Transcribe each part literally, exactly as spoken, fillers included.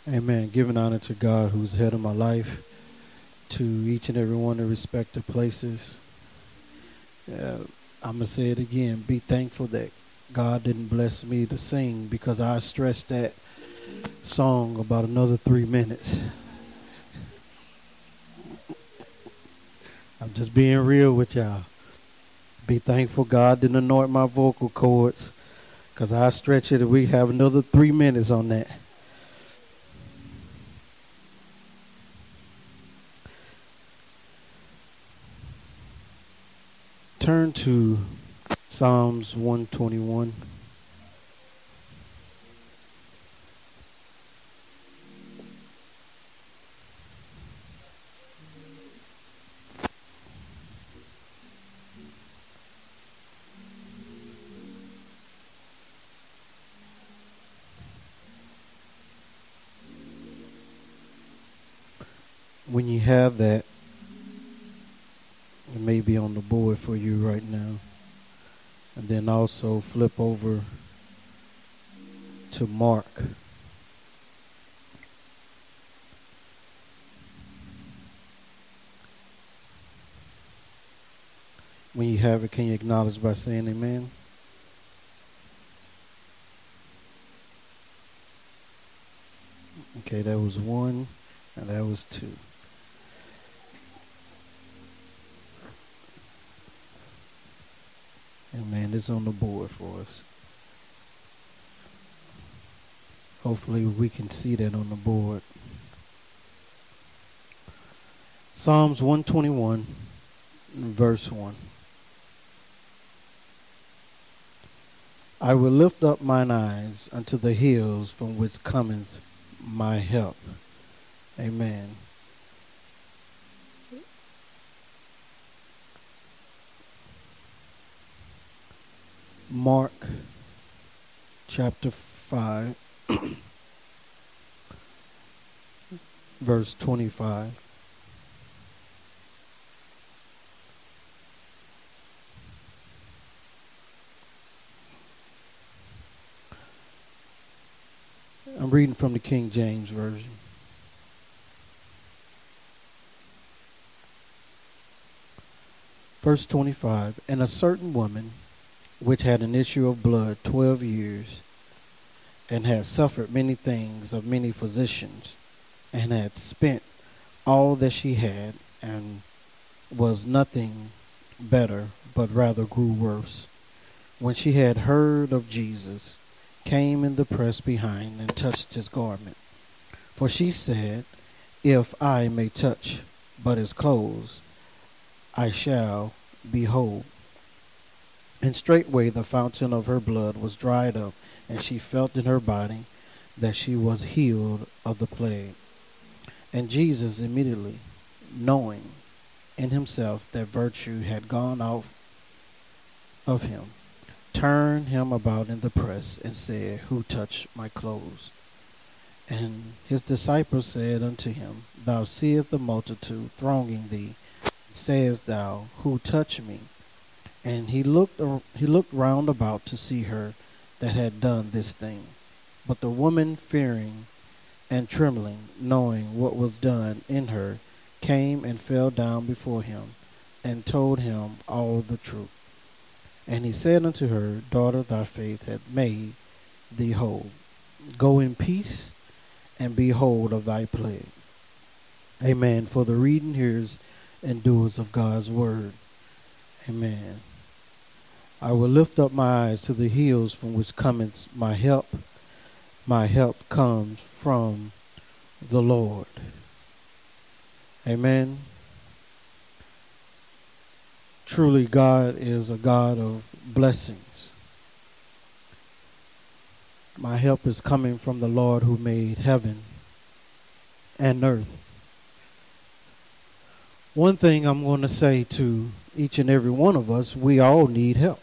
Amen. Giving honor to God who's head of my life, to each and every one in respective places. Uh, I'm going to say it again. Be thankful that God didn't bless me to sing because I stressed that song about another three minutes. I'm just being real with y'all. Be thankful God didn't anoint my vocal cords because I stretch it and we have another three minutes on that. Turn to Psalms one twenty-one. When you have that, it may be on the board for you right now. And then also flip over to Mark. When you have it, can you acknowledge by saying amen? Okay, that was one, and that was two. Amen. It's on the board for us. Hopefully we can see that on the board. Psalms one twenty-one, verse one. I will lift up mine eyes unto the hills from which cometh my help. Amen. Mark chapter five, verse twenty-five. I'm reading from the King James Version. Verse twenty-five. And a certain woman, which had an issue of blood twelve years, and had suffered many things of many physicians, and had spent all that she had, and was nothing better, but rather grew worse. When she had heard of Jesus, came in the press behind, and touched his garment. For she said, If I may touch but his clothes, I shall be whole. And straightway the fountain of her blood was dried up, and she felt in her body that she was healed of the plague. And Jesus immediately, knowing in himself that virtue had gone out of him, turned him about in the press, and said, Who touched my clothes? And his disciples said unto him, Thou seest the multitude thronging thee, sayest thou, Who touched me? And he looked he looked round about to see her that had done this thing. But the woman, fearing and trembling, knowing what was done in her, came and fell down before him, and told him all the truth. And he said unto her, Daughter, thy faith hath made thee whole. Go in peace, and be whole of thy plague. Amen. For the reading, hearers, and doers of God's word. Amen. I will lift up my eyes to the hills from which cometh my help. My help comes from the Lord. Amen. Truly, God is a God of blessings. My help is coming from the Lord who made heaven and earth. One thing I'm going to say to each and every one of us, we all need help.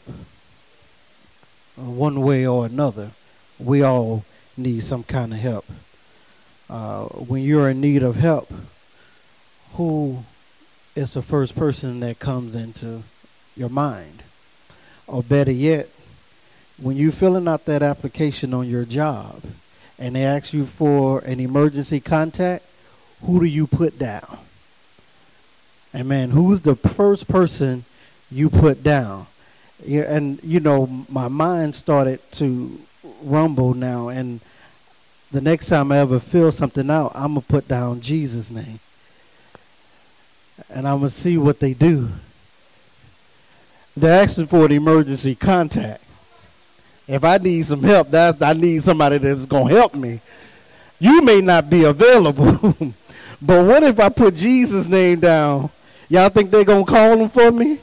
One way or another, we all need some kind of help. Uh, when you're in need of help, who is the first person that comes into your mind? Or better yet, when you're filling out that application on your job and they ask you for an emergency contact, who do you put down? And man, who's the first person you put down? Yeah, and you know, my mind started to rumble now, and the next time I ever feel something out, I'm going to put down Jesus' name. And I'm going to see what they do. They're asking for an emergency contact. If I need some help, that's, I need somebody that's going to help me. You may not be available, but what if I put Jesus' name down? Y'all think they're going to call him for me?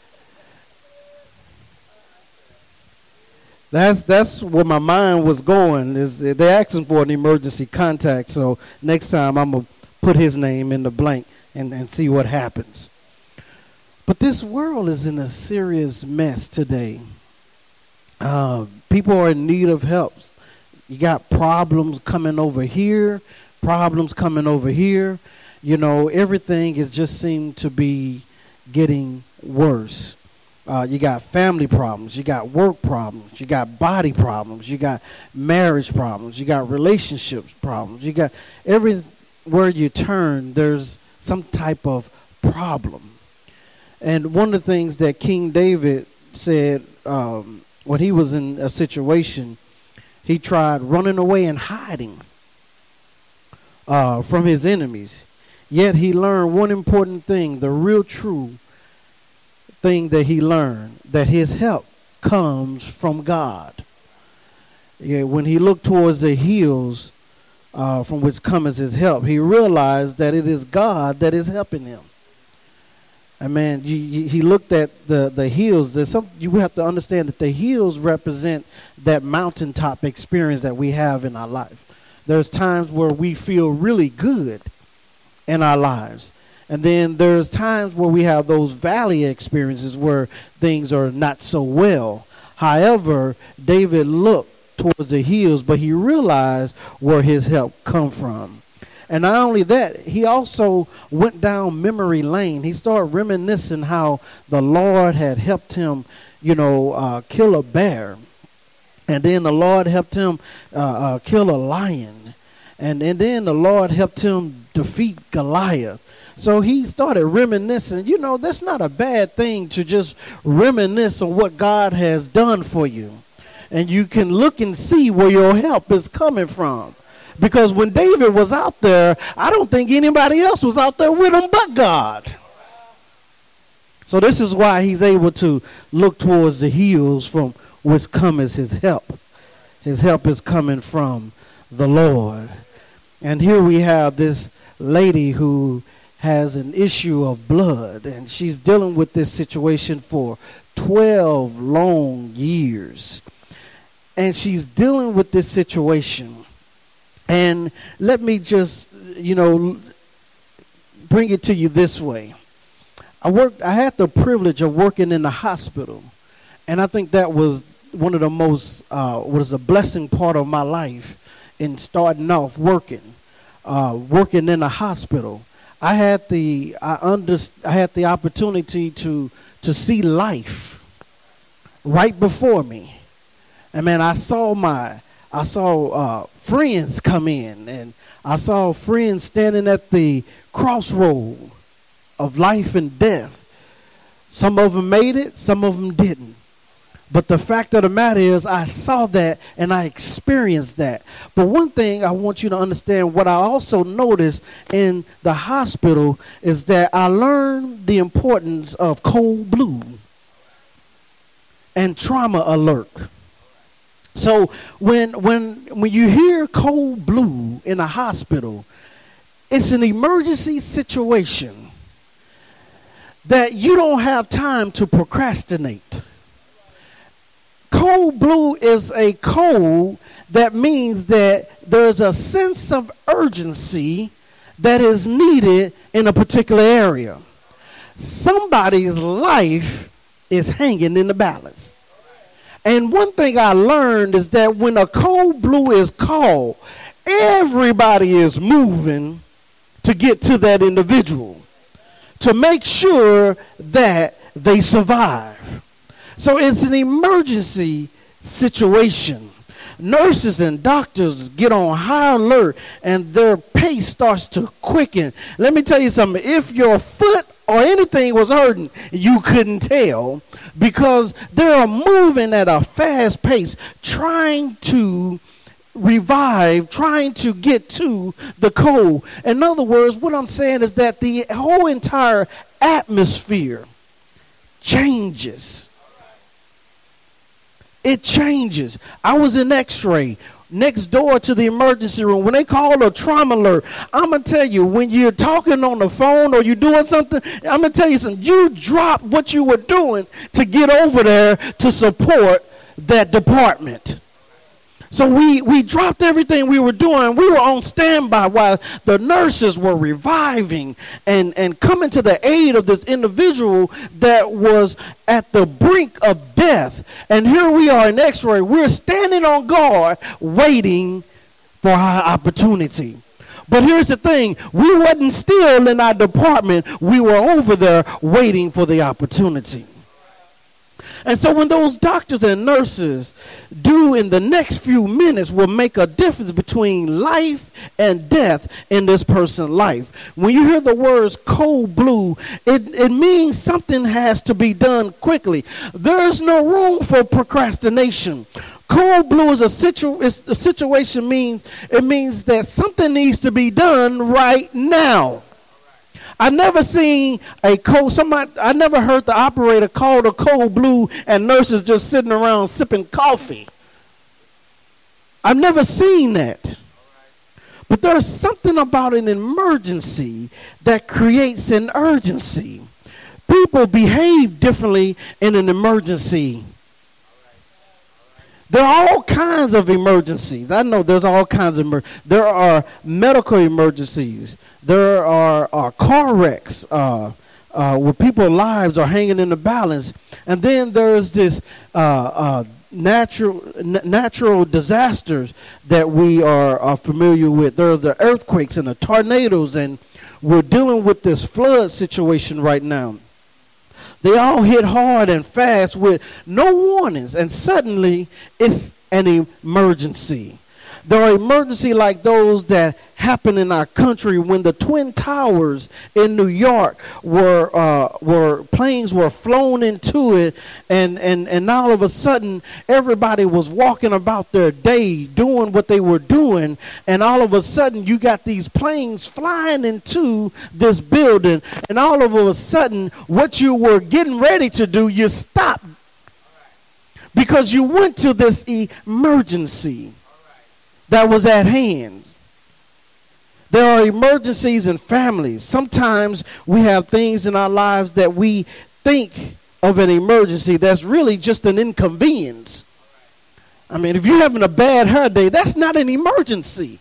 That's that's where my mind was going. Is they're asking for an emergency contact. So next time I'm going to put his name in the blank and, and see what happens. But this world is in a serious mess today. Uh, people are in need of help. You got problems coming over here, problems coming over here. You know, everything is just seemed to be getting worse. Uh, you got family problems, you got work problems, you got body problems, you got marriage problems, you got relationships problems, you got everywhere you turn, there's some type of problem. And one of the things that King David said um, when he was in a situation, he tried running away and hiding uh, from his enemies. Yet he learned one important thing, the real true thing that he learned, that his help comes from God. Yeah, when he looked towards the hills uh, from which comes his help, he realized that it is God that is helping him. I mean, you, you, he looked at the, the hills. There's some, you have to understand that the hills represent that mountaintop experience that we have in our life. There's times where we feel really good in our lives. And then there's times where we have those valley experiences where things are not so well. However, David looked towards the hills, but he realized where his help come from. And not only that, he also went down memory lane. He started reminiscing how the Lord had helped him, you know, uh, kill a bear. And then the Lord helped him uh, uh, kill a lion. And, and then the Lord helped him defeat Goliath. So he started reminiscing. You know, that's not a bad thing to just reminisce on what God has done for you. And you can look and see where your help is coming from. Because when David was out there, I don't think anybody else was out there with him but God. So this is why he's able to look towards the hills from which cometh his help. His help is coming from the Lord. And here we have this lady who has an issue of blood, and she's dealing with this situation for twelve long years. And she's dealing with this situation. And let me just, you know, bring it to you this way. I worked, I had the privilege of working in the hospital, and I think that was one of the most, uh, was a blessing part of my life in starting off working, uh, working in a hospital. I had the I under, I had the opportunity to to see life right before me. And man, I saw my I saw uh, friends come in, and I saw friends standing at the crossroad of life and death. Some of them made it, some of them didn't. But the fact of the matter is, I saw that and I experienced that. But one thing I want you to understand, what I also noticed in the hospital is that I learned the importance of Code Blue and Trauma Alert. So when when when you hear Code Blue in a hospital, it's an emergency situation that you don't have time to procrastinate. Code Blue is a code that means that there's a sense of urgency that is needed in a particular area. Somebody's life is hanging in the balance. And one thing I learned is that when a Code Blue is called, everybody is moving to get to that individual to make sure that they survive. So it's an emergency situation. nurses and doctors get on high alert and their pace starts to quicken. Let me tell you something. If your foot or anything was hurting, you couldn't tell because they are moving at a fast pace, trying to revive, trying to get to the cold. In other words, what I'm saying is that the whole entire atmosphere changes. It changes. I was in X-ray next door to the emergency room. When they call a trauma alert, I'm going to tell you, when you're talking on the phone or you're doing something, I'm going to tell you something. You drop what you were doing to get over there to support that department. So we, we dropped everything we were doing. We were on standby while the nurses were reviving and, and coming to the aid of this individual that was at the brink of death. And here we are in X-ray. We're standing on guard waiting for our opportunity. But here's the thing. We wasn't still in our department. We were over there waiting for the opportunity. And so when those doctors and nurses do in the next few minutes will make a difference between life and death in this person's life. When you hear the words cold blue, it, it means something has to be done quickly. There is no room for procrastination. Cold blue is a, situ- it's, a situation means it means that something needs to be done right now. I never seen a cold, somebody, I never heard the operator call a cold blue and nurses just sitting around sipping coffee. I've never seen that. But there's something about an emergency that creates an urgency. People behave differently in an emergency. There are all kinds of emergencies. I know there's all kinds of emer- there are medical emergencies. There are, are car wrecks uh, uh, where people's lives are hanging in the balance. And then there's this uh, uh, natural n- natural disasters that we are, are familiar with. There are the earthquakes and the tornadoes, and we're dealing with this flood situation right now. They all hit hard and fast with no warnings, and suddenly it's an emergency. There are emergencies like those that happen in our country when the Twin Towers in New York were uh, were planes were flown into it, and, and, and all of a sudden everybody was walking about their day doing what they were doing, and all of a sudden you got these planes flying into this building, and all of a sudden what you were getting ready to do, you stopped because you went to this emergency that was at hand. There are emergencies in families. Sometimes we have things in our lives that we think of an emergency that's really just an inconvenience. I mean, if you're having a bad hair day, that's not an emergency.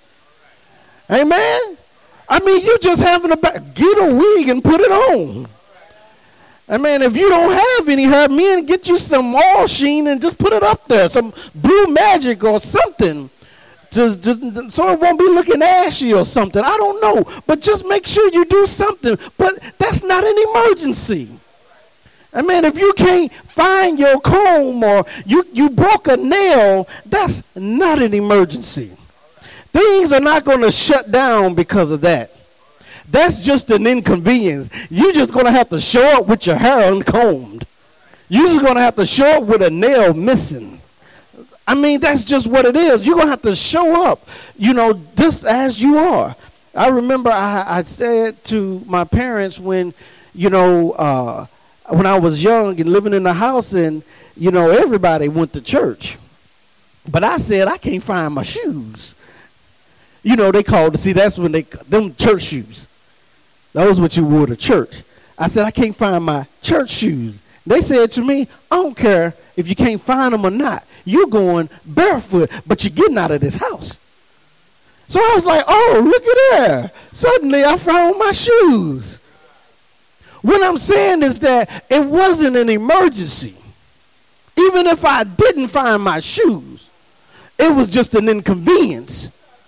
Amen? I mean, you're just having a bad, get a wig and put it on. I mean, if you don't have any hair, men, get you some oil sheen and just put it up there, some Blue Magic or something. Just, just, so it won't be looking ashy or something. I don't know. But just make sure you do something. But that's not an emergency. I mean, if you can't find your comb or you, you broke a nail, that's not an emergency. Things are not going to shut down because of that. That's just an inconvenience. You're just going to have to show up with your hair uncombed. You're just going to have to show up with a nail missing. I mean, that's just what it is. You're going to have to show up, you know, just as you are. I remember I, I said to my parents when, you know, uh, when I was young and living in the house and, you know, everybody went to church. But I said, I can't find my shoes. You know, they called to see, that's when they, them church shoes. Those what you wore to church. I said, I can't find my church shoes. They said to me, I don't care if you can't find them or not. You're going barefoot, but you're getting out of this house. So I was like, oh, look at there. Suddenly I found my shoes. What I'm saying is that it wasn't an emergency. Even if I didn't find my shoes, it was just an inconvenience.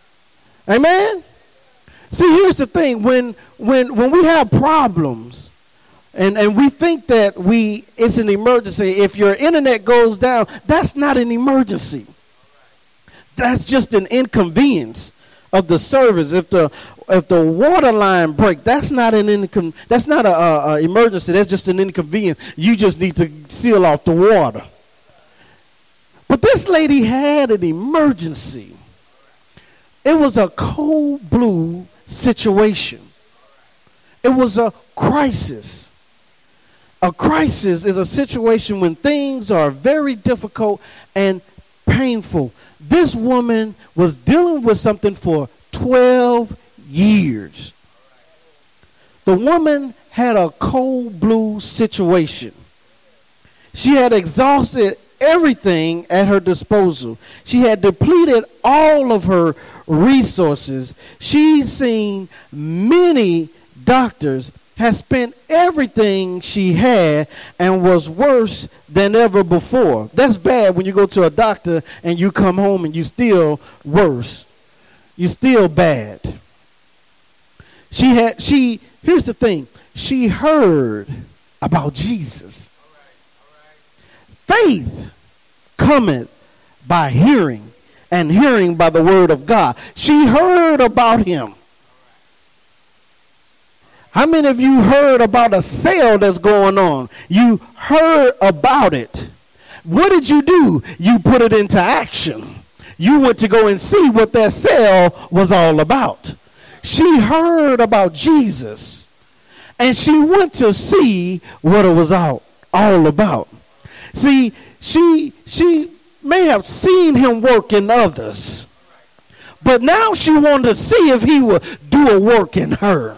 Amen? See, here's the thing. When, when, when we have problems, And and we think that we it's an emergency. If your internet goes down, that's not an emergency. That's just an inconvenience of the service. If the if the water line break, that's not an incon that's not a, a, a emergency. That's just an inconvenience. You just need to seal off the water. But this lady had an emergency. It was a cold blue situation. It was a crisis. A crisis is a situation when things are very difficult and painful. This woman was dealing with something for twelve years. The woman had a cold blue situation. She had exhausted everything at her disposal. She had depleted all of her resources. She'd seen many doctors, had spent everything she had, and was worse than ever before. That's bad when you go to a doctor and you come home and you still worse. You're still bad. She had, she, here's the thing. She heard about Jesus. Faith cometh by hearing, and hearing by the word of God. She heard about him. How many of you heard about a sale that's going on? You heard about it. What did you do? You put it into action. You went to go and see what that sale was all about. She heard about Jesus, and she went to see what it was all, all about. See, she, she may have seen him work in others, but now she wanted to see if he would do a work in her.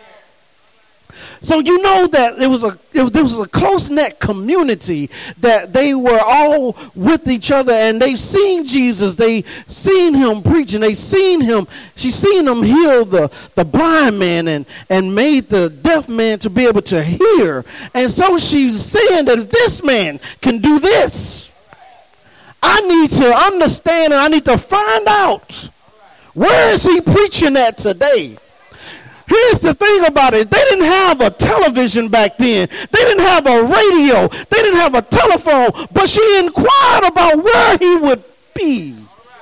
So you know that it was a it was, there was a close-knit community, that they were all with each other, and they've seen Jesus, they seen him preaching, they seen him, she seen him heal the, the blind man and, and made the deaf man to be able to hear. And so she's saying that if this man can do this, I need to understand and I need to find out, where is he preaching at today? Here's the thing about it. They didn't have a television back then. They didn't have a radio. They didn't have a telephone. But she inquired about where he would be.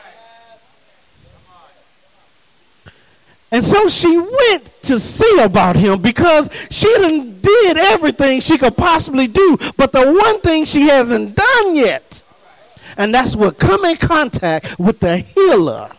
And so she went to see about him, because she done did everything she could possibly do. But the one thing she hasn't done yet, and that's what come in contact with the healer.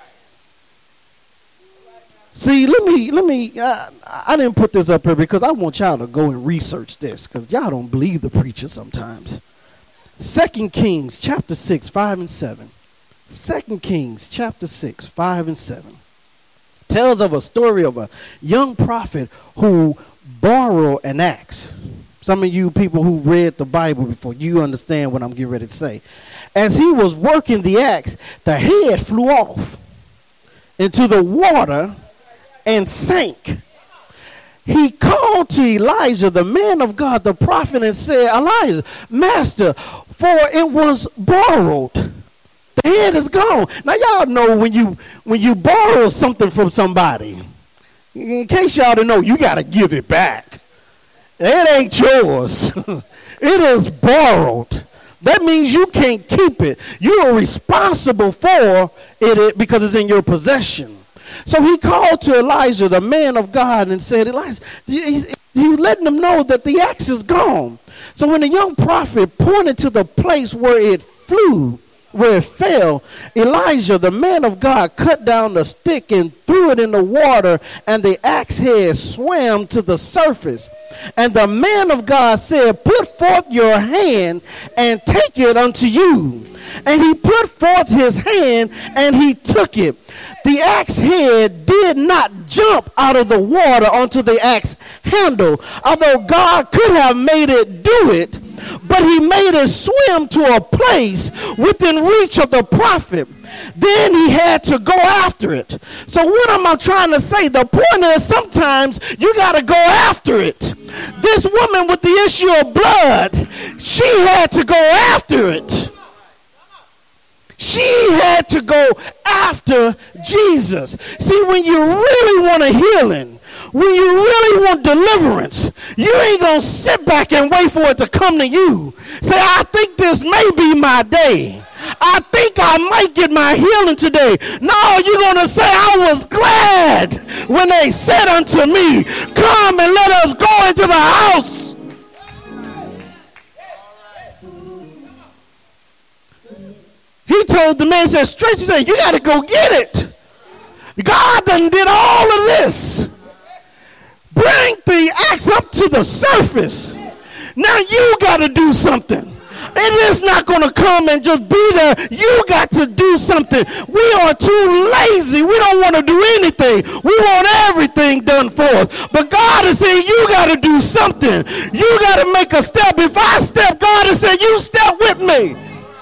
See, let me, let me, uh, I didn't put this up here because I want y'all to go and research this, because y'all don't believe the preacher sometimes. Second Kings chapter six, five and seven. Second Kings chapter six, five and seven. Tells of a story of a young prophet who borrowed an axe. Some of you people who read the Bible before, you understand what I'm getting ready to say. As he was working the axe, the head flew off into the water and sank. He called to Elijah, the man of God, the prophet, and said, Elijah, Master, for it was borrowed. The head is gone. Now y'all know when you when you borrow something from somebody, in case y'all don't know, you got to give it back. It ain't yours. It is borrowed. That means you can't keep it. You are responsible for it because it's in your possession. So he called to Elijah, the man of God, and said, Elijah, he, he was letting them know that the axe is gone. So when the young prophet pointed to the place where it flew, where it fell, Elijah, the man of God, cut down the stick and threw it in the water, and the axe head swam to the surface. And the man of God said, put forth your hand and take it unto you. And he put forth his hand and he took it. The axe head did not jump out of the water onto the axe handle, although God could have made it do it, but he made it swim to a place within reach of the prophet. Then he had to go after it. So what am I trying to say? The point is, sometimes you got to go after it. This woman with the issue of blood, she had to go after it. She had to go after Jesus. See, when you really want a healing, when you really want deliverance, you ain't going to sit back and wait for it to come to you. Say, I think this may be my day. I think I might get my healing today. No, you're going to say, I was glad when they said unto me, come and let us go into the house. He told the man, said, stretch, he said, you got to go get it. God done did all of this. Bring the axe up to the surface. Now you got to do something. It is not going to come and just be there. You got to do something. We are too lazy. We don't want to do anything. We want everything done for us. But God is saying, you got to do something. You got to make a step. If I step, God is saying, you step with me.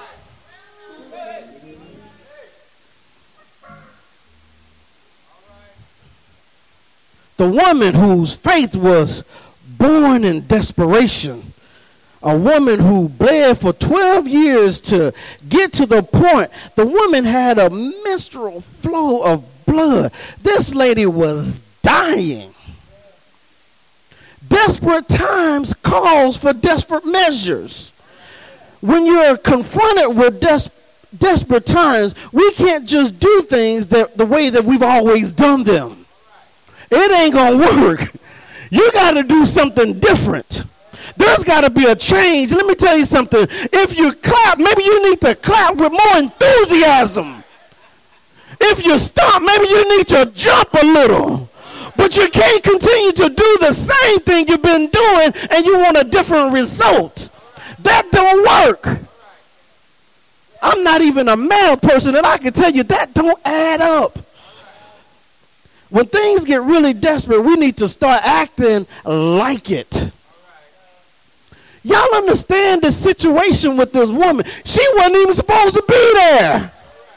The woman whose faith was born in desperation, a woman who bled for twelve years to get to the point, the woman had a menstrual flow of blood. This lady was dying. Desperate times calls for desperate measures. When you're confronted with des- desperate times, we can't just do things that, the way that we've always done them. It ain't going to work. You got to do something different. There's got to be a change. Let me tell you something. If you clap, maybe you need to clap with more enthusiasm. If you stop, maybe you need to jump a little. But you can't continue to do the same thing you've been doing and you want a different result. That don't work. I'm not even a male person, and I can tell you that don't add up. When things get really desperate, we need to start acting like it. Y'all understand the situation with this woman. She wasn't even supposed to be there.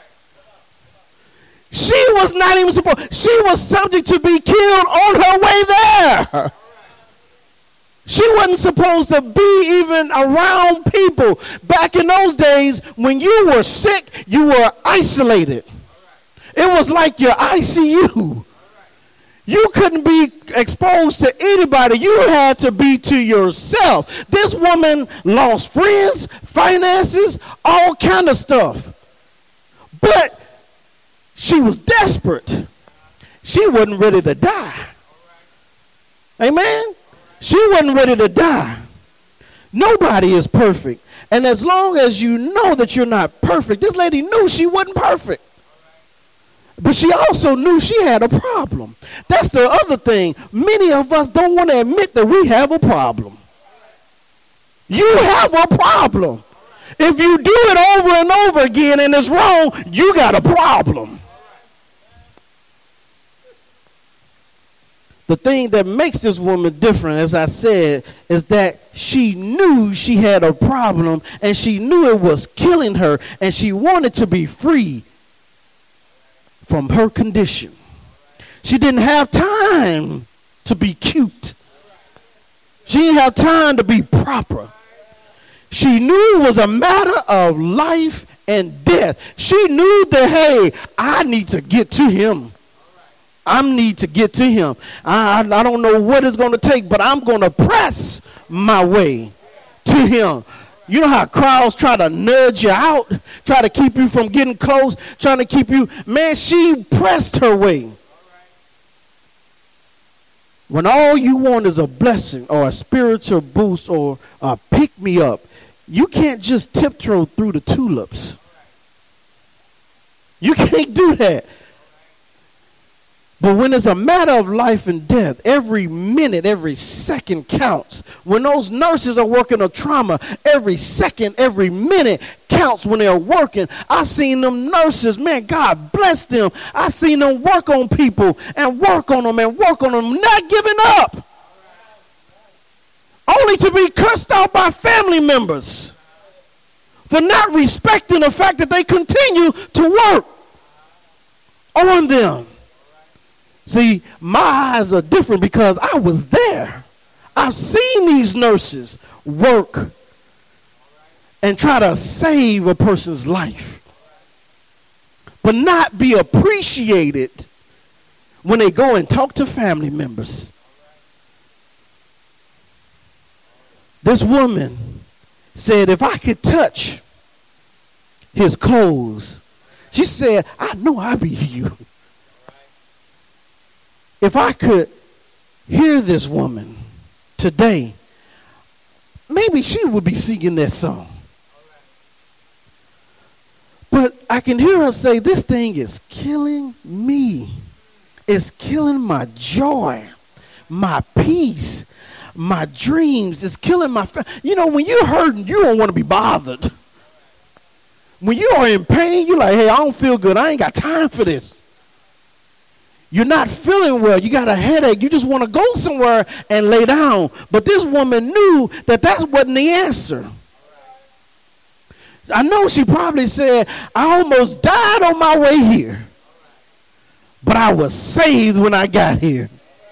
She was not even supposed. She was subject to be killed on her way there. She wasn't supposed to be even around people. Back in those days, when you were sick, you were isolated. It was like your I C U. You couldn't be exposed to anybody. You had to be to yourself. This woman lost friends, finances, all kind of stuff. But she was desperate. She wasn't ready to die. Amen? She wasn't ready to die. Nobody is perfect. And as long as you know that you're not perfect, this lady knew she wasn't perfect. But she also knew she had a problem. That's the other thing. Many of us don't want to admit that we have a problem. You have a problem. If you do it over and over again and it's wrong, you got a problem. The thing that makes this woman different, as I said, is that she knew she had a problem and she knew it was killing her and she wanted to be free from her condition. She didn't have time to be cute. She didn't have time to be proper. She knew it was a matter of life and death. She knew that, hey, I need to get to him. I need to get to him. I, I, I don't know what it's going to take, but I'm going to press my way to him. You know how crowds try to nudge you out, try to keep you from getting close, trying to keep you. Man, she pressed her way. When all you want is a blessing or a spiritual boost or a pick-me-up, you can't just tiptoe through the tulips. You can't do that. But when it's a matter of life and death, every minute, every second counts. When those nurses are working a trauma, every second, every minute counts when they're working. I've seen them nurses, man, God bless them. I've seen them work on people and work on them and work on them, not giving up. Only to be cussed out by family members for not respecting the fact that they continue to work on them. See, my eyes are different because I was there. I've seen these nurses work and try to save a person's life, but not be appreciated when they go and talk to family members. This woman said, if I could touch his clothes. She said, I know I be you. If I could hear this woman today, maybe she would be singing that song. But I can hear her say, this thing is killing me. It's killing my joy, my peace, my dreams. It's killing my fa-. You know, when you're hurting, you don't want to be bothered. When you are in pain, you're like, hey, I don't feel good. I ain't got time for this. You're not feeling well. You got a headache. You just want to go somewhere and lay down. But this woman knew that that wasn't the answer. I know she probably said, I almost died on my way here. But I was saved when I got here.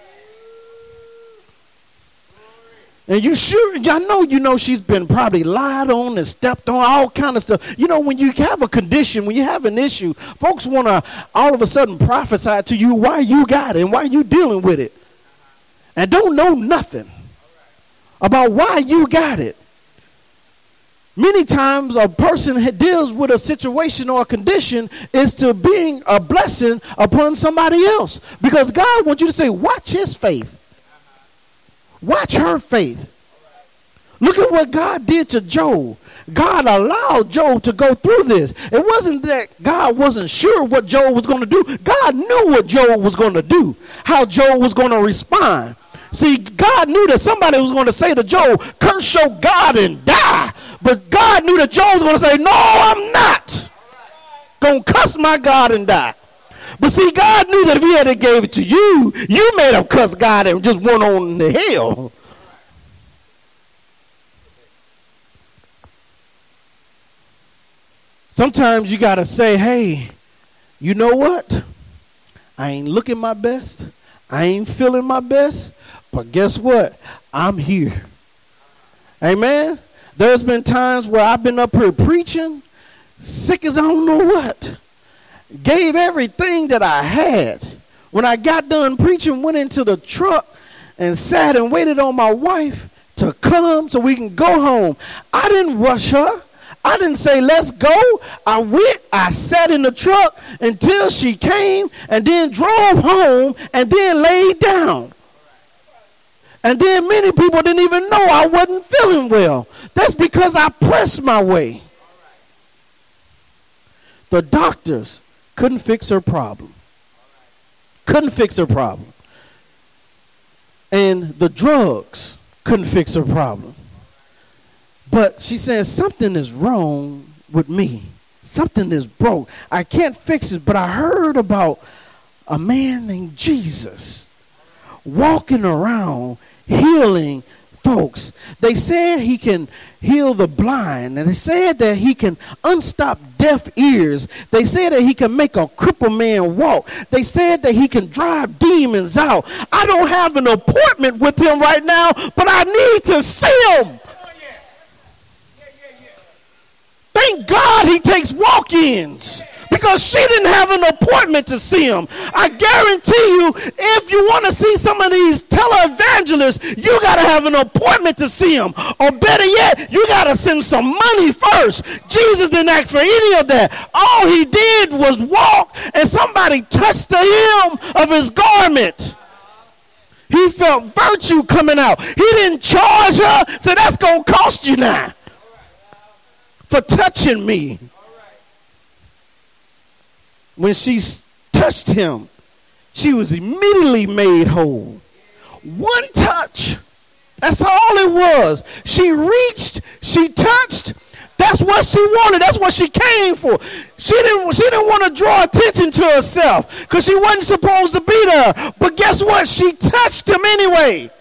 And you sure, I know you know she's been probably lied on and stepped on, all kind of stuff. You know, when you have a condition, when you have an issue, folks want to all of a sudden prophesy to you why you got it and why you dealing with it. And don't know nothing about why you got it. Many times a person deals with a situation or a condition is to being a blessing upon somebody else. Because God wants you to say, watch his faith. Watch her faith. Look at what God did to Job. God allowed Job to go through this. It wasn't that God wasn't sure what Job was going to do. God knew what Job was going to do, how Job was going to respond. See, God knew that somebody was going to say to Job, curse your God and die. But God knew that Job was going to say, no, I'm not going to cuss my God and die. But see, God knew that if he had gave it to you, you made him cuss God and just went on to hell. Sometimes you got to say, hey, you know what? I ain't looking my best. I ain't feeling my best. But guess what? I'm here. Amen? There's been times where I've been up here preaching, sick as I don't know what. Gave everything that I had. When I got done preaching, went into the truck and sat and waited on my wife to come so we can go home. I didn't rush her. I didn't say, let's go. I went, I sat in the truck until she came and then drove home and then laid down. And then many people didn't even know I wasn't feeling well. That's because I pressed my way. The doctors couldn't fix her problem. Couldn't fix her problem. And the drugs couldn't fix her problem. But she said, something is wrong with me. Something is broke. I can't fix it, but I heard about a man named Jesus walking around healing folks. They said he can heal the blind, and they said that he can unstop deaf ears. They said that he can make a crippled man walk. They said that he can drive demons out. I don't have an appointment with him right now, but I need to see him. Thank God he takes walk-ins, because she didn't have an appointment to see him. I guarantee you, if you want to see some of these televangelists, you got to have an appointment to see him. Or better yet, you got to send some money first. Jesus didn't ask for any of that. All he did was walk, and somebody touched the hem of his garment. He felt virtue coming out. He didn't charge her, so that's going to cost you now for touching me. When she touched him, she was immediately made whole. One touch. That's all it was. She reached, she touched. That's what she wanted. That's what she came for. She didn't, she didn't want to draw attention to herself because she wasn't supposed to be there. But guess what? She touched him anyway.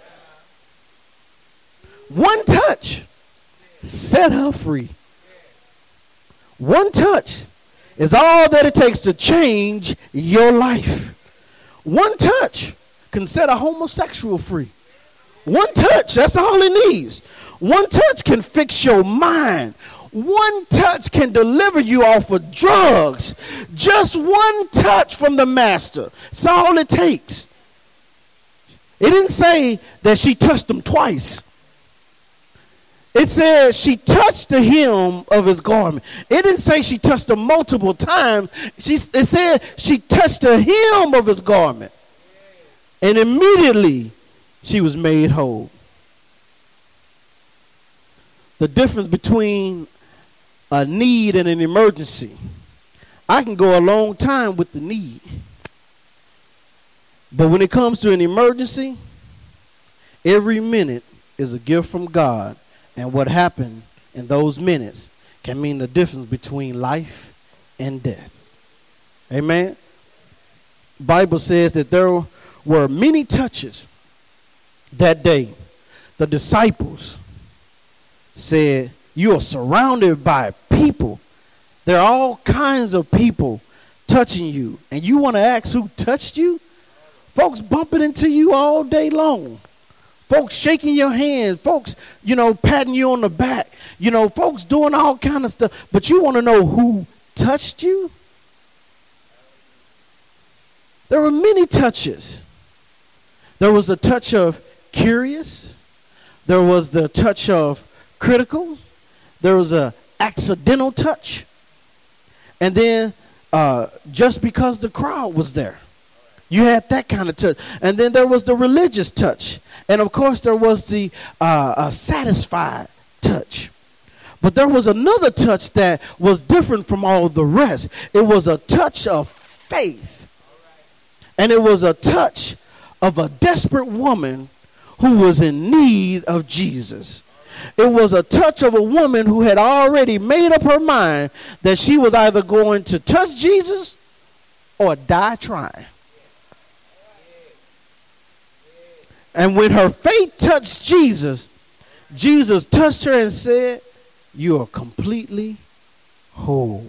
One touch set her free. One touch is all that it takes to change your life. One touch can set a homosexual free. One touch, that's all it needs. One touch can fix your mind. One touch can deliver you off of drugs. Just one touch from the master. That's all it takes. It didn't say that she touched him twice. It says she touched the hem of his garment. It didn't say she touched him multiple times. She, it said she touched the hem of his garment. And immediately she was made whole. The difference between a need and an emergency. I can go a long time with the need. But when it comes to an emergency, every minute is a gift from God. And what happened in those minutes can mean the difference between life and death. Amen. Bible says that there were many touches that day. The disciples said, you are surrounded by people. There are all kinds of people touching you. And you want to ask who touched you? Folks bumping into you all day long. Folks shaking your hand. Folks, you know, patting you on the back. You know, folks doing all kind of stuff. But you want to know who touched you? There were many touches. There was a touch of curious. There was the touch of critical. There was a accidental touch. And then uh, just because the crowd was there. You had that kind of touch. And then there was the religious touch. And of course there was the uh, uh, satisfied touch. But there was another touch that was different from all the rest. It was a touch of faith. And it was a touch of a desperate woman who was in need of Jesus. It was a touch of a woman who had already made up her mind that she was either going to touch Jesus or die trying. And when her faith touched Jesus, Jesus touched her and said, you are completely whole.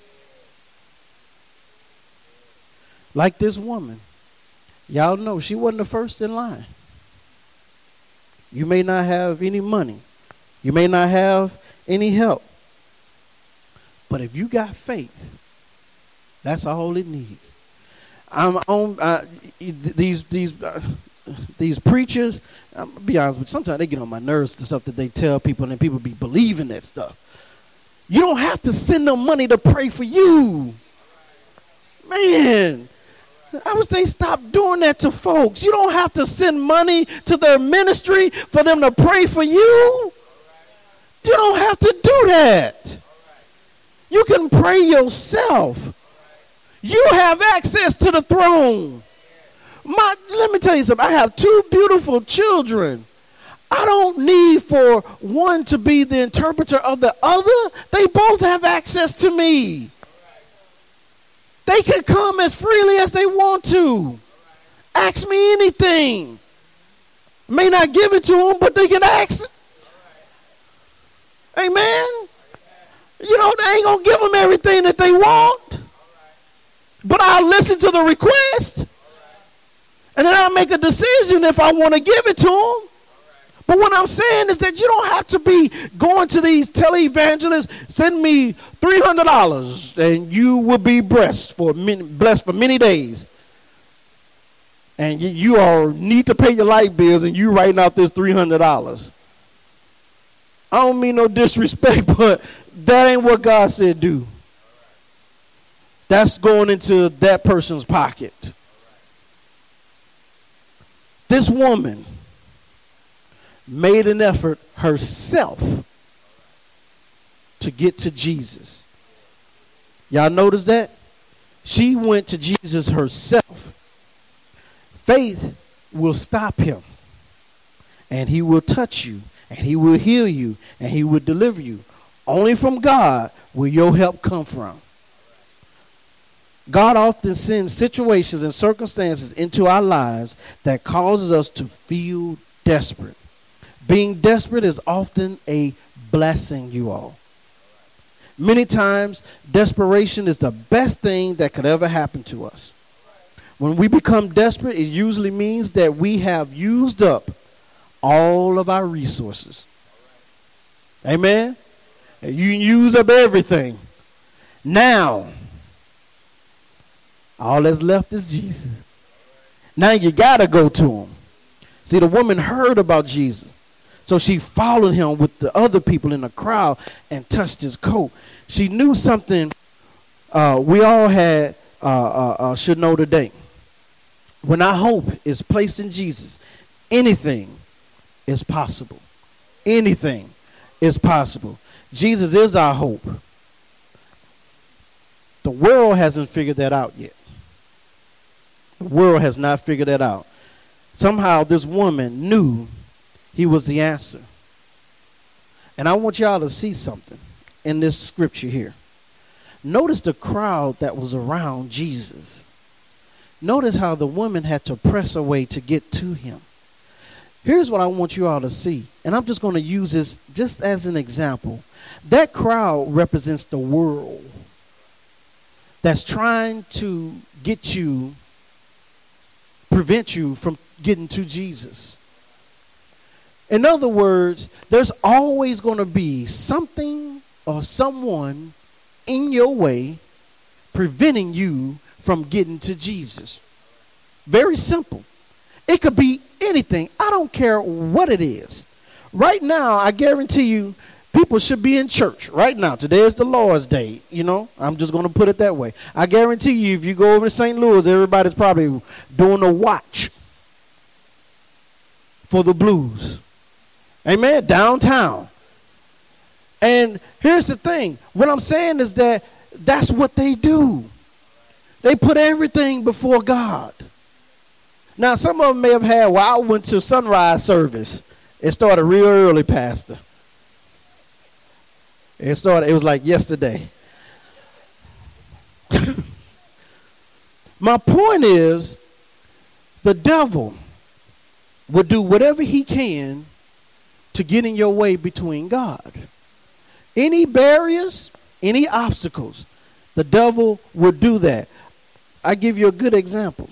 Like this woman. Y'all know she wasn't the first in line. You may not have any money. You may not have any help. But if you got faith, that's all it needs. I'm on uh, these these uh, these preachers. I'm gonna be honest with you, sometimes they get on my nerves, the stuff that they tell people, and then people be believing that stuff. You don't have to send them money to pray for you. Man, I wish they stop doing that to folks. You don't have to send money to their ministry for them to pray for you. You don't have to do that. You can pray yourself. You have access to the throne. My, let me tell you something. I have two beautiful children. I don't need for one to be the interpreter of the other. They both have access to me. They can come as freely as they want to. Ask me anything. May not give it to them, but they can ask. Amen. You know, they ain't going to give them everything that they want. But I'll listen to the request. And then I'll make a decision if I want to give it to them. But what I'm saying is that you don't have to be going to these televangelists, send me three hundred dollars and you will be blessed for many, blessed for many days. And you, you all need to pay your light bills and you writing out this three hundred dollars. I don't mean no disrespect, but that ain't what God said do. That's going into that person's pocket. This woman made an effort herself to get to Jesus. Y'all notice that? She went to Jesus herself. Faith will stop him. And he will touch you. And he will heal you. And he will deliver you. Only from God will your help come from. God often sends situations and circumstances into our lives that causes us to feel desperate. Being desperate is often a blessing, you all. Many times, desperation is the best thing that could ever happen to us. When we become desperate, it usually means that we have used up all of our resources. Amen? You use up everything. Now, all that's left is Jesus. Now you got to go to him. See, the woman heard about Jesus. So she followed him with the other people in the crowd and touched his coat. She knew something uh, we all had uh, uh, uh, should know today. When our hope is placed in Jesus, anything is possible. Anything is possible. Jesus is our hope. The world hasn't figured that out yet. The world has not figured that out. Somehow this woman knew he was the answer. And I want y'all to see something in this scripture here. Notice the crowd that was around Jesus. Notice how the woman had to press her way to get to him. Here's what I want you all to see. And I'm just going to use this just as an example. That crowd represents the world that's trying to get you, prevent you from getting to Jesus. In other words, there's always going to be something or someone in your way preventing you from getting to Jesus. Very simple. It could be anything. I don't care what it is. Right now, I guarantee you, people should be in church right now. Today is the Lord's Day, you know. I'm just going to put it that way. I guarantee you, if you go over to Saint Louis, everybody's probably doing a watch for the blues. Amen? Downtown. And here's the thing. What I'm saying is that that's what they do. They put everything before God. Now, some of them may have had, well, I went to sunrise service. It started real early, Pastor. It started, it was like yesterday. My point is, the devil will do whatever he can to get in your way between God. Any barriers, any obstacles, the devil will do that. I give you a good example.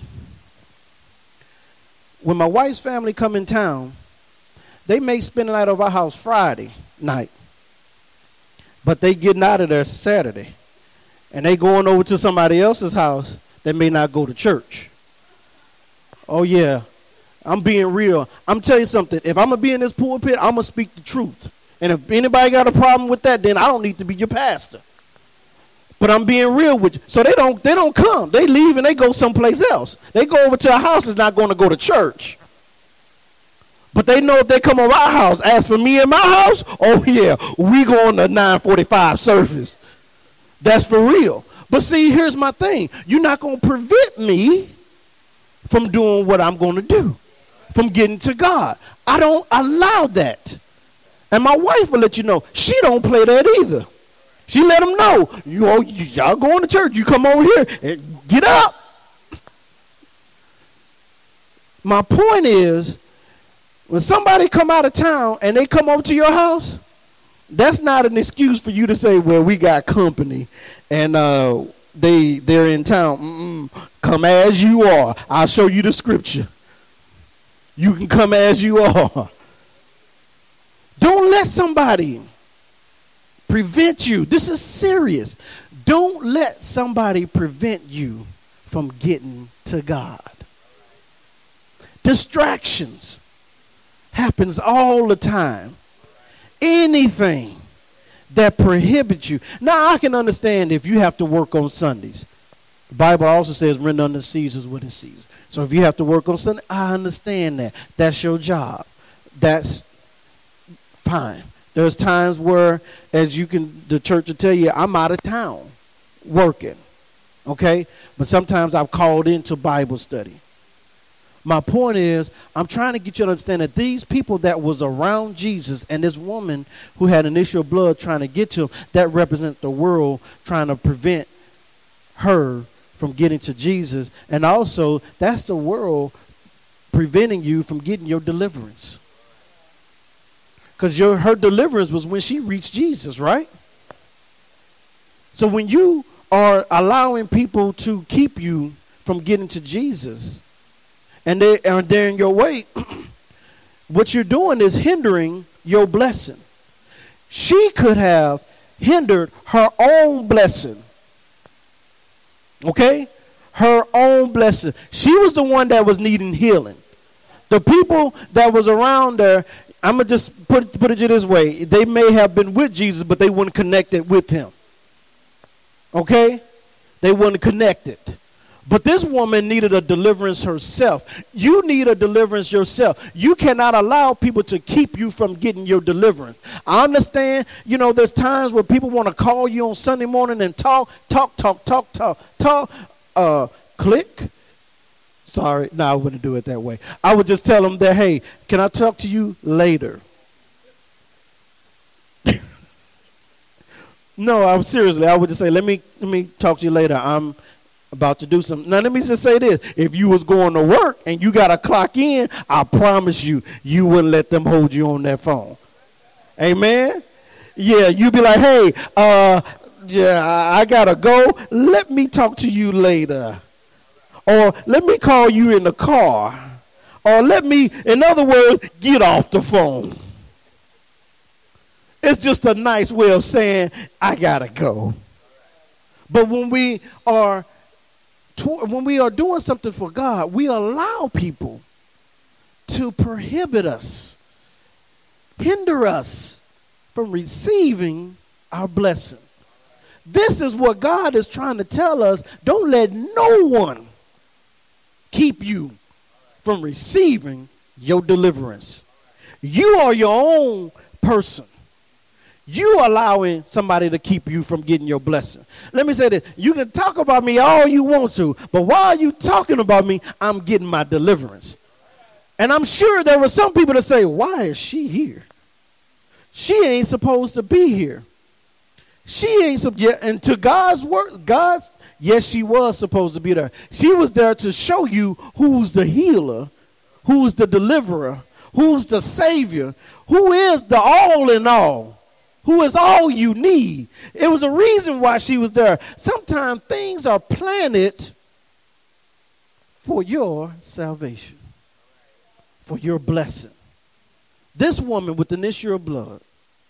When my wife's family come in town, they may spend the night over our house Friday night, but they getting out of there Saturday, and they going over to somebody else's house. They may not go to church. Oh yeah, I'm being real. I'm telling you something. If I'm gonna be in this pulpit, I'm gonna speak the truth. And if anybody got a problem with that, then I don't need to be your pastor. But I'm being real with you. So they don't they don't come. They leave and they go someplace else. They go over to a house that's not going to go to church. But they know if they come over our house, as for me and my house, oh yeah, we go on the nine forty-five service. That's for real. But see, here's my thing. You're not going to prevent me from doing what I'm going to do, from getting to God. I don't allow that. And my wife will let you know, she don't play that either. She let them know, you know, y'all going to church. You come over here and get up. My point is, when somebody come out of town and they come over to your house, that's not an excuse for you to say, well, we got company and uh, they, they're in town. Mm-mm. Come as you are. I'll show you the scripture. You can come as you are. Don't let somebody prevent you. This is serious. Don't let somebody prevent you from getting to God. Distractions happens all the time. Anything that prohibits you. Now, I can understand if you have to work on Sundays. The Bible also says render unto Caesar's what is Caesar. So if you have to work on Sunday, I understand that. That's your job. That's fine. There's times where, as you can, the church will tell you, I'm out of town working. Okay? But sometimes I've called into Bible study. My point is, I'm trying to get you to understand that these people that was around Jesus and this woman who had an issue of blood trying to get to him, that represent the world trying to prevent her from getting to Jesus. And also, that's the world preventing you from getting your deliverance. Because your her deliverance was when she reached Jesus, right? So when you are allowing people to keep you from getting to Jesus, and they are there in your way, what you're doing is hindering your blessing. She could have hindered her own blessing. Okay? Her own blessing. She was the one that was needing healing. The people that was around her, I'm going to just put, put it this way. They may have been with Jesus, but they weren't connected with him. Okay? They weren't connected. But this woman needed a deliverance herself. You need a deliverance yourself. You cannot allow people to keep you from getting your deliverance. I understand, you know, there's times where people want to call you on Sunday morning and talk, talk, talk, talk, talk, talk, uh, click. Sorry, no, I wouldn't do it that way. I would just tell them that, hey, can I talk to you later? No, I'm seriously, I would just say, let me let me talk to you later. I'm about to do something. Now, let me just say this. If you was going to work and you got to clock in, I promise you, you wouldn't let them hold you on that phone. Amen? Yeah, you'd be like, hey, uh, yeah, I, I got to go. Let me talk to you later. Or let me call you in the car. Or let me, in other words, get off the phone. It's just a nice way of saying, I got to go. But when we are when we are doing something for God, we allow people to prohibit us, hinder us from receiving our blessing. This is what God is trying to tell us. Don't let no one keep you from receiving your deliverance. You are your own person. You allowing somebody to keep you from getting your blessing. Let me say this. You can talk about me all you want to, but while you talking about me, I'm getting my deliverance. And I'm sure there were some people that say, why is she here? She ain't supposed to be here. She ain't, sup- yeah, and to God's word, God's, yes, she was supposed to be there. She was there to show you who's the healer, who's the deliverer, who's the savior, who is the all in all. Who is all you need. It was a reason why she was there. Sometimes things are planted for your salvation, for your blessing. This woman with an issue of blood,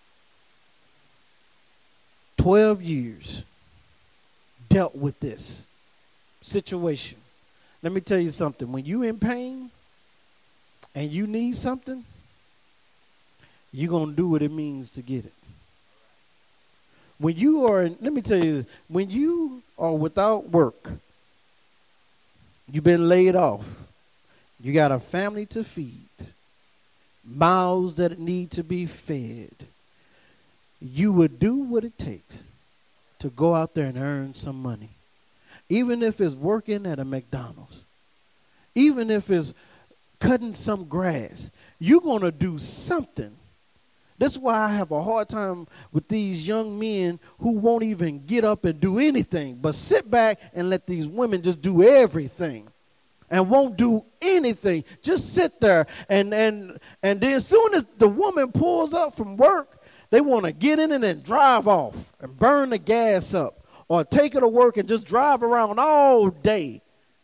twelve years, dealt with this situation. Let me tell you something. When you in pain and you need something, you're going to do what it means to get it. When you are, let me tell you this, when you are without work, you've been laid off, you got a family to feed, mouths that need to be fed, you would do what it takes to go out there and earn some money. Even if it's working at a McDonald's, even if it's cutting some grass, you're going to do something. That's why I have a hard time with these young men who won't even get up and do anything, but sit back and let these women just do everything and won't do anything. Just sit there. And, and, and then as soon as the woman pulls up from work, they want to get in it and drive off and burn the gas up or take her to work and just drive around all day.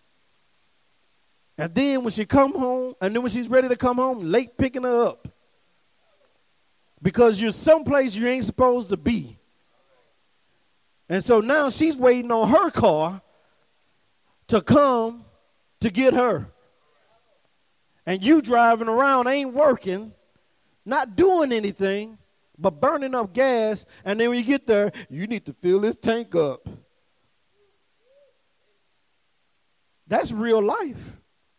And then when she come home, and then when she's ready to come home, late picking her up. Because you're someplace you ain't supposed to be. And so now she's waiting on her car to come to get her. And you driving around ain't working, not doing anything, but burning up gas. And then when you get there, you need to fill this tank up. That's real life.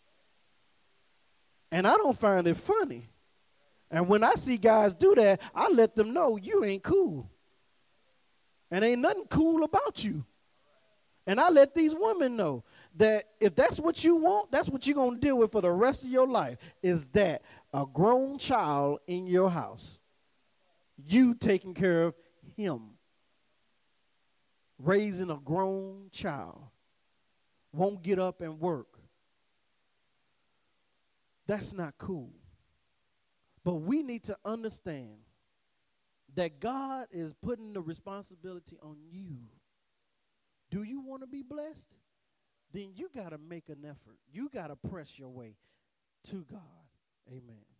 And I don't find it funny. And when I see guys do that, I let them know you ain't cool. And ain't nothing cool about you. And I let these women know that if that's what you want, that's what you're going to deal with for the rest of your life, is that a grown child in your house, you taking care of him. Raising a grown child, won't get up and work. That's not cool. But we need to understand that God is putting the responsibility on you. Do you want to be blessed? Then you got to make an effort. You got to press your way to God. Amen.